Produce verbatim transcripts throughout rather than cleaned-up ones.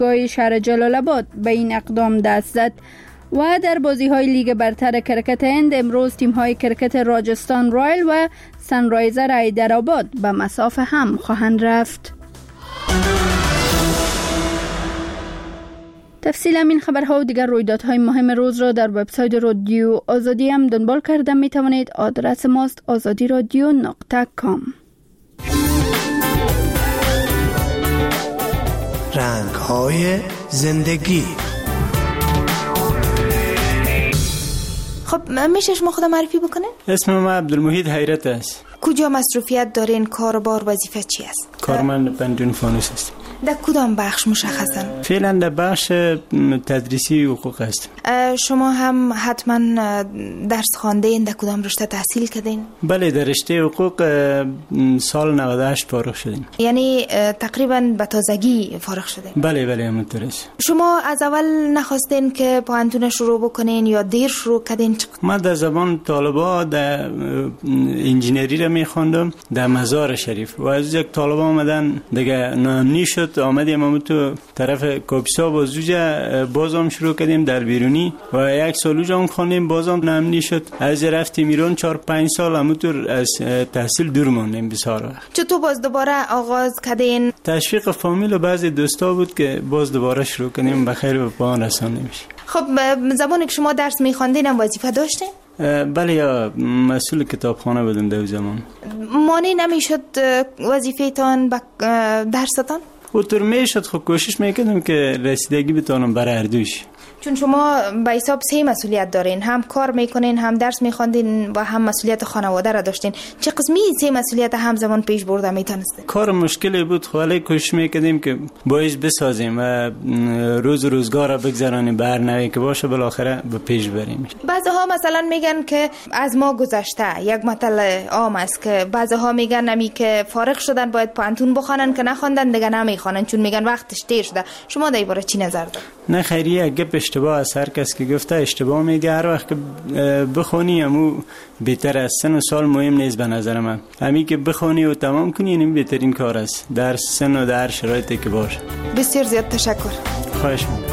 گاهی شهر جلال آباد به این اقدام دست زد. و در بازی‌های لیگ برتر کرکت هند امروز تیم‌های کرکت راجستان رایل و سنرایزر حیدرآباد به مسافه هم خواهند رفت. تفصیل این خبرها و دیگر رویدادهای مهم روز را در وبسایت رادیو آزادی هم دنبال کرده می توانید. آدرس ماست آزادی رادیو نقطه کام. رنگ‌های زندگی. خب میشه شما خودم معرفی بکنه؟ اسم من عبدالمحید حیرت است. کجا مصروفیت دارین؟ کار بار وظیفه چی است؟ کارمند پنجون فانوس است. در کدام بخش مشخصا؟ فعلا در بخش تدریسی حقوق است. شما هم حتما درس خواندین؟ در کدام رشته تحصیل کردین؟ بله، در رشته حقوق سال نود و هشت فارغ شدیم. یعنی تقریبا به تازگی فارغ شدین؟ بله بله همونطور است. شما از اول نخواستین که پوهنتون شروع بکنین یا دیر شروع کردین؟ من در زمان طالبا در انجینری را میخواندم در مزار شریف و از یک طالبا آمدن دیگه ناامنی شد، آمدیم همون تو طرف کاپیسا با زوجه بازم شروع کردیم در بیرونی و یک سال اونجا خوندیم، بازم ناامنی شد. از رفتیم ایران چهار پنج سال همونطور از تحصیل دور ماندیم بسیار وقت. چطور باز دوباره آغاز کردین؟ تشویق فامیل و بعضی دوستا بود که باز دوباره شروع کنیم، بخیر به پایان رسانده میشه. خب زمانی که شما درس میخواندین هم وظیفه داشتین؟ بله، یا مسئول کتابخانه بودم در زمان. مانع نمیشد وظیفه‌تان با درستان؟ خودتون میشد، خب کوشش میکردم که رسیدگی بتونم برای هر دوش. چون شما به حساب سه مسئولیت دارین، هم کار میکنین، هم درس میخواندین و هم مسئولیت خانواده را داشتین. چه قسمی سه مسئولیت همزمان پیش برده میتونستین؟ کار مشکلی بود، خاله کوشش میکردیم که باعث بسازیم و روز روزگار را بگذرانیم، برنامه‌ای که باشه بالاخره به پیش بریم. بعضی‌ها مثلا میگن که از ما گذشته، یک مطلب عام است که بعضی‌ها میگن نمی که فارغ شدن باید پانتون بخوانن، که نخواندن دیگه نمیخوانن چون میگن وقتش دیر شده. شما در این باره چی نظر دارید؟ نه خیریه، گپ اشتباه است. هر کس که گفته اشتباه میگه. هر وقت که بخونی همو بهتر است. سن و سال مهم نیست به نظر من. همین که بخونی و تمام کنی این بهترین کار است در سن و در شرایطی که باشه. بسیار زیاد تشکر. خواهش می‌کنم.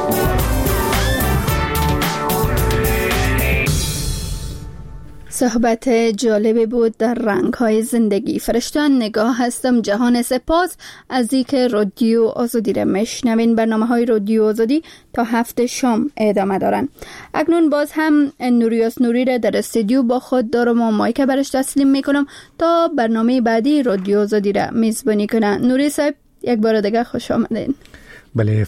صحبت جالبی بود در رنگ‌های زندگی. فرشتان نگاه هستم. جهان سپاس از اینکه رادیو آزادی را میشنوین. برنامه‌های رادیو آزادی تا هفت شام ادامه دارن. اکنون باز هم نوریاس نوری را در استودیو با خود دارم و مایک برش تسلیم میکنم تا برنامه بعدی رادیو آزادی را میزبانی کنه. نوری صاحب یک بار دیگه خوش آمدین. بله،